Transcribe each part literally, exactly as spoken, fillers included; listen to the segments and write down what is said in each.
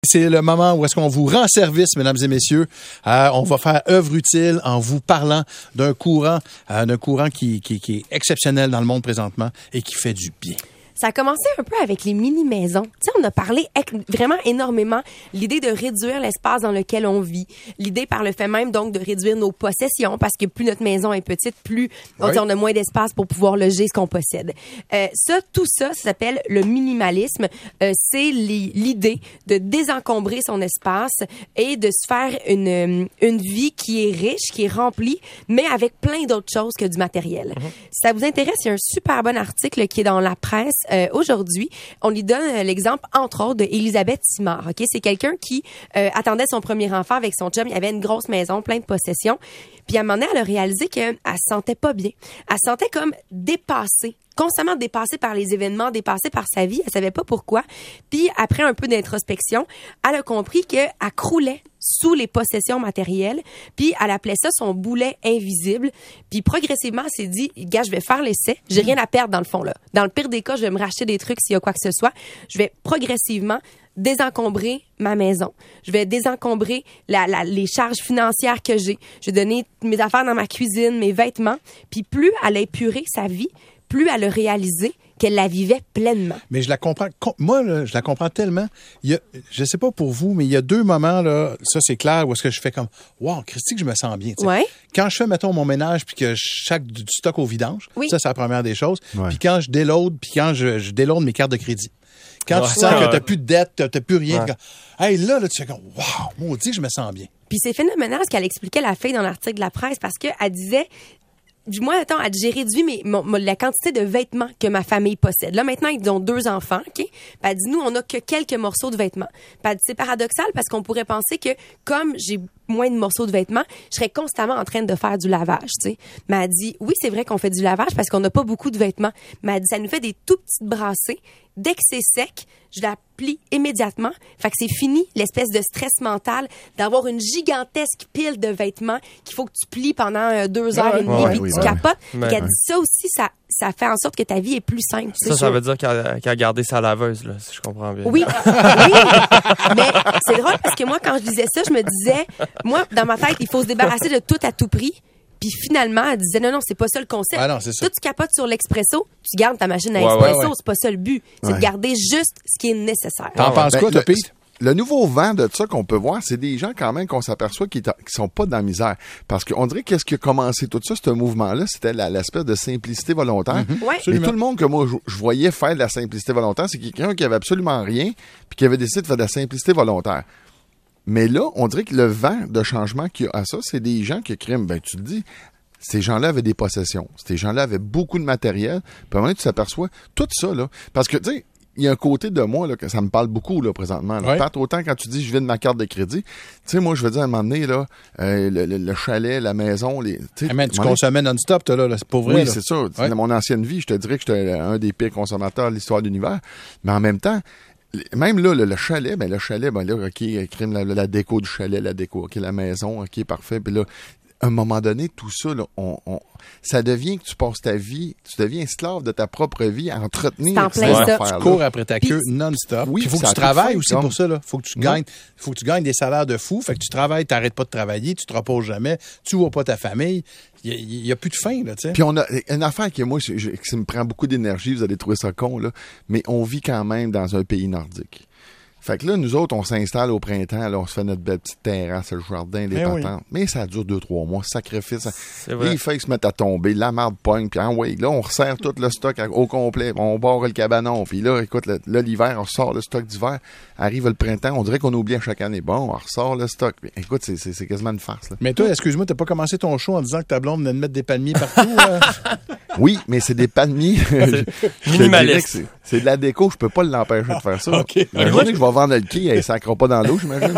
C'est le moment où est-ce qu'on vous rend service, mesdames et messieurs. Euh, on va faire œuvre utile en vous parlant d'un courant, euh, d'un courant qui, qui, qui est exceptionnel dans le monde présentement et qui fait du bien. Ça a commencé un peu avec les mini-maisons. Tu sais, on a parlé vraiment énormément l'idée de réduire l'espace dans lequel on vit. L'idée par le fait même, donc, de réduire nos possessions parce que plus notre maison est petite, plus on, oui. dit, on a moins d'espace pour pouvoir loger ce qu'on possède. Euh, ça, tout ça, ça s'appelle le minimalisme. Euh, c'est l'idée de désencombrer son espace et de se faire une, une vie qui est riche, qui est remplie, mais avec plein d'autres choses que du matériel. Mm-hmm. Si ça vous intéresse, il y a un super bon article qui est dans la presse Euh, aujourd'hui. On lui donne euh, l'exemple, entre autres, d'Élisabeth Simard. Ok, c'est quelqu'un qui euh, attendait son premier enfant avec son chum. Il avait une grosse maison, plein de possessions. Puis à un moment donné, elle a réalisé qu'elle se sentait pas bien. Elle se sentait comme dépassée, constamment dépassée par les événements, dépassée par sa vie. Elle savait pas pourquoi. Puis après un peu d'introspection, elle a compris qu'elle croulait sous les possessions matérielles. Puis elle appelait ça son boulet invisible. Puis progressivement, elle s'est dit, gars, je vais faire l'essai. J'ai rien à perdre dans le fond là. Dans le pire des cas, je vais me racheter des trucs s'il y a quoi que ce soit. Je vais progressivement désencombrer ma maison. Je vais désencombrer la, la, les charges financières que j'ai. Je vais donner mes affaires dans ma cuisine, mes vêtements. Puis plus elle a épuré sa vie, plus elle a réalisé qu'elle la vivait pleinement. Mais je la comprends. Moi, là, je la comprends tellement. Il y a, je sais pas pour vous, mais il y a deux moments, là, ça c'est clair, où est-ce que je fais comme, wow, Christy, que je me sens bien. Ouais. Quand je fais, mettons, mon ménage, puis que je sac du, du stock au vidange, oui. ça, c'est la première des choses. Ouais. Puis quand je déload, puis quand je, je déload mes cartes de crédit. Quand ouais. tu sens ouais. que t'as plus de dette, t'as, t'as plus rien. Ouais. Quand, hey, là, là, tu fais comme, wow, maudit, je me sens bien. Puis c'est phénoménal ce qu'elle expliquait la fille dans l'article de la presse parce qu'elle disait, du moins, attends, j'ai réduit mes, mon, la quantité de vêtements que ma famille possède. Là, maintenant, ils ont deux enfants, OK? Puis elle dit, nous, on a que quelques morceaux de vêtements. Puis elle dit, c'est paradoxal parce qu'on pourrait penser que comme j'ai moins de morceaux de vêtements, je serais constamment en train de faire du lavage, tu sais. Mais elle dit, oui, c'est vrai qu'on fait du lavage parce qu'on n'a pas beaucoup de vêtements. Mais elle dit, ça nous fait des tout petites brassées. Dès que c'est sec, je la plie immédiatement. Fait que c'est fini l'espèce de stress mental d'avoir une gigantesque pile de vêtements qu'il faut que tu plies pendant euh, deux heures ouais, et demie ouais, puis oui, que tu ouais. capotes. Ouais. Elle dit ça aussi, ça, ça fait en sorte que ta vie est plus simple. Ça, ça veut dire qu'elle a, qu'elle a gardé sa laveuse, là, si je comprends bien. Oui, oui. Mais c'est drôle parce que moi, quand je disais ça, je me disais, moi, dans ma tête, il faut se débarrasser de tout à tout prix. Puis finalement, elle disait non, non, c'est pas ça le concept. Ah non, c'est ça. Toi, tu capotes sur l'expresso, tu gardes ta machine à ouais, espresso, ouais, ouais. c'est pas ça le but. C'est ouais. de garder juste ce qui est nécessaire. T'en ouais. penses Ben, quoi, toi, le, Pete? Le nouveau vent de ça qu'on peut voir, c'est des gens quand même qu'on s'aperçoit qui, qui sont pas dans la misère. Parce qu'on dirait qu'est-ce qui a commencé tout ça, ce mouvement-là, c'était la, l'espèce de simplicité volontaire. Mm-hmm. Ouais. Mais tout le monde que moi, je, je voyais faire de la simplicité volontaire, c'est quelqu'un qui avait absolument rien puis qui avait décidé de faire de la simplicité volontaire. Mais là, on dirait que le vent de changement qu'il y a à ça, c'est des gens qui criment, ben tu le dis, ces gens-là avaient des possessions. Ces gens-là avaient beaucoup de matériel. Puis à un moment, tu t'aperçois tout ça, là. Parce que, tu sais, il y a un côté de moi, là, que ça me parle beaucoup, là, présentement. Là. Ouais. Pat, autant quand tu dis, je viens de ma carte de crédit. Tu sais, moi, je veux dire, à un moment donné, là, euh, le, le, le chalet, la maison, les, tu sais. Hey man, tu consommais non-stop, toi, là, là, c'est pas vrai. Oui, là. c'est ça. Ouais. Dans mon ancienne vie, je te dirais que j'étais un des pires consommateurs de l'histoire de l'univers. Mais en même temps, même là, le, le chalet, ben le chalet, ben là, OK, crime la, la déco du chalet, la déco, OK, la maison, OK, parfait. Puis là, à un moment donné, tout ça, là, on, on, ça devient que tu passes ta vie, tu deviens esclave de ta propre vie à entretenir C'est en plein ces ça. affaires-là. Tu cours après ta Puis- queue non-stop. Oui, Il faut ça que a tu tout travailles fait, aussi comme- pour ça. Il faut que tu Non. gagnes, faut que tu gagnes des salaires de fou. Fait que tu travailles, tu n'arrêtes pas de travailler, tu te reposes jamais, tu vois pas ta famille. Il n'y a, a plus de fin, là, tu sais. Puis on a une affaire qui, moi, je, je, qui me prend beaucoup d'énergie, vous allez trouver ça con, là, mais on vit quand même dans un pays nordique. Fait que là, nous autres, on s'installe au printemps, là, on se fait notre belle petite terrasse, le jardin, les Mais patentes. oui. Mais ça dure deux, trois mois, sacrifice. C'est vrai. Les feuilles se mettent à tomber, la marde pogne, puis en ouais, là, on resserre tout le stock au complet, on barre le cabanon, puis là, écoute, là, là, l'hiver, on sort le stock d'hiver, arrive le printemps, on dirait qu'on oublie à chaque année. Bon, on ressort le stock. Mais, écoute, c'est, c'est, c'est quasiment une farce, là. Mais toi, excuse-moi, t'as pas commencé ton show en disant que ta blonde venait de mettre des palmiers partout? euh? Oui, mais c'est des palmiers. Je te minimaliste. dirais que C'est, c'est de la déco, je peux pas l'empêcher de faire ça. OK. La journée que je vais vendre le quai, elle sacrera pas dans l'eau, j'imagine.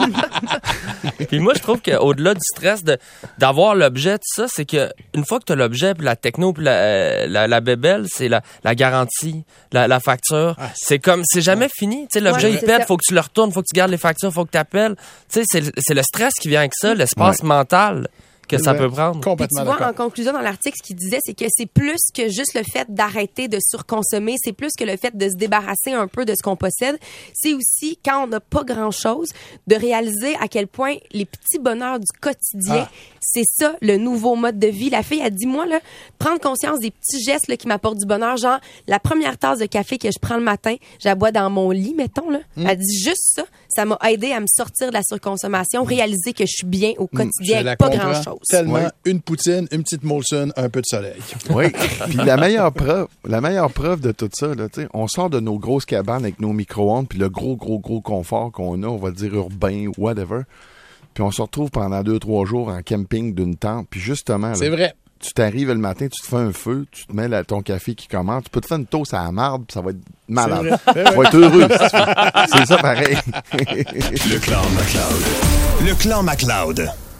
Puis moi, je trouve qu'au-delà du stress de d'avoir l'objet, tout ça, c'est que une fois que tu as l'objet, puis la techno, puis la, euh, la, la bébelle, c'est la, la garantie, la, la facture. Ah, c'est comme, c'est jamais fini. Tu sais, l'objet, Ouais, il c'est pète, ça. faut que tu le retournes, faut que tu gardes les factures, faut que tu appelles. Tu sais, c'est, c'est le stress qui vient avec ça, l'espace Ouais. mental que ça peut prendre. Puis Complètement tu vois, d'accord. en conclusion, dans l'article, ce qu'il disait, c'est que c'est plus que juste le fait d'arrêter de surconsommer, c'est plus que le fait de se débarrasser un peu de ce qu'on possède. C'est aussi, quand on n'a pas grand-chose, de réaliser à quel point les petits bonheurs du quotidien, Ah. c'est ça, le nouveau mode de vie. La fille, elle dit, moi, là, prendre conscience des petits gestes là, qui m'apportent du bonheur, genre la première tasse de café que je prends le matin, je la bois dans mon lit, mettons. Là. Mm. Elle dit juste ça, ça m'a aidé à me sortir de la surconsommation, réaliser que je suis bien au Je quotidien la avec pas comprends grand-chose. Tellement Ouais. une poutine, une petite Molson, un peu de soleil. Oui. Puis la meilleure preuve, la meilleure preuve de tout ça, là, tu sais, on sort de nos grosses cabanes avec nos micro-ondes, puis le gros, gros, gros confort qu'on a, on va dire urbain, whatever. Puis on se retrouve pendant deux, trois jours en camping d'une tente. Puis justement, là, C'est vrai. tu t'arrives le matin, tu te fais un feu, tu te mets là, ton café qui commence, tu peux te faire une toast à la marde, puis ça va être malade. C'est vrai. Tu vas être heureux. si tu fais. C'est ça pareil. Le Clan MacLeod. Le Clan MacLeod.